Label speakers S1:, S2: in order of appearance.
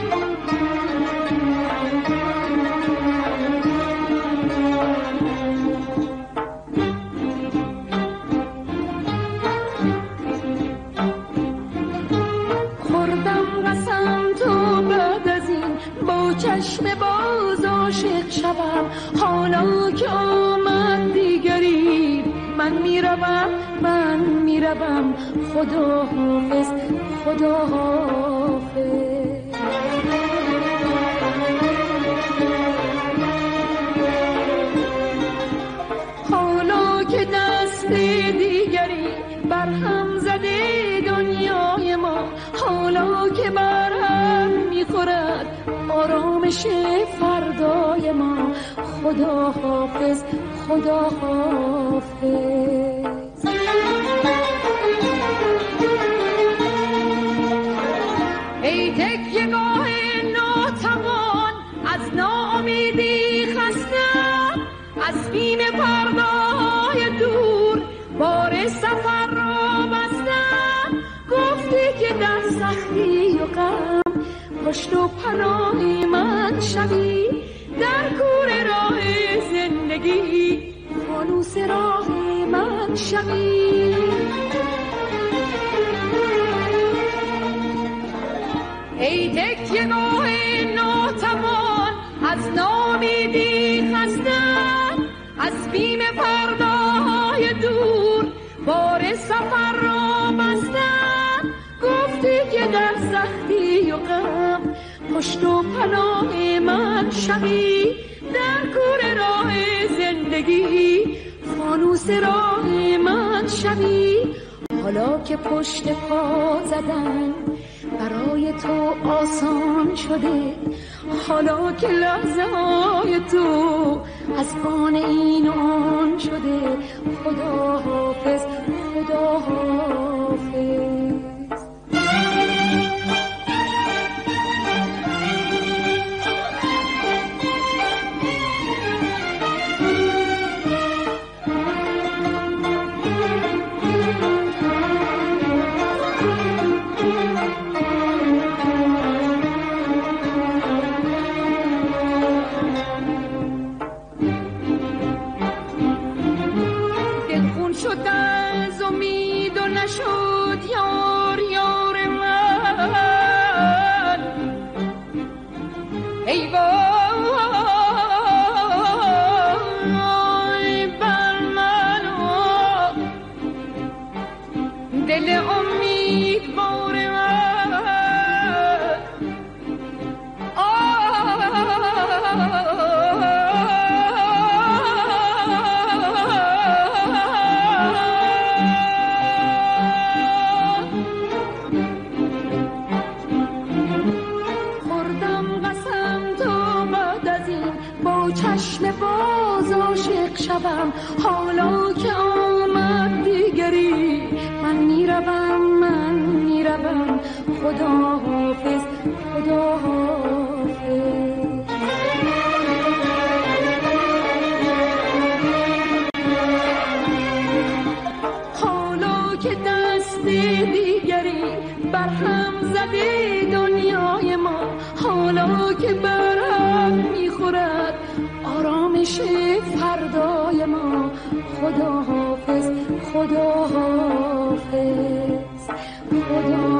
S1: چشم باز عاشق شوم، حالا که آمد دیگری من میروم خدا حافظ خدا حافظ. حالا که دست دیگری برهم زده دنیای ما، حالا که برهم میخورد آرامش فردای ما، خدا حافظ خدا حافظ. ای تکیه‌گاه ناتوان، از ناامیدی خستم، از بیم پردای دور بار سفر را بستم. گفتی که در سختی و غم پشت و پناه من شوی، در کور راه زندگی فانوس راه من شوی. ای تکیه‌گاه ناتوان، از ناامیدی خستم، از بیم پرده‌های دور بار سفر را بستم. گفتی که در سختی و غم پشت و پناه من شوی، در کور راه زندگی فانوس راه من شوی. حالا که پشت پا زدن برای تو آسان شده، حالا که لحظه های تو از آن این و آن شده، خدا حافظ خدا حافظ. شد یار یار من، ای وای بر من و دل امیدوار من. چشم باز عاشق شوم، حالا که آمد دیگری من میروم خدا حافظ خدا حافظ. حالا که دست دیگری برهم زده دنیای ما، حالا که برهم میخورد آرامش فردای ما، خدا حافظ خدا حافظ خدا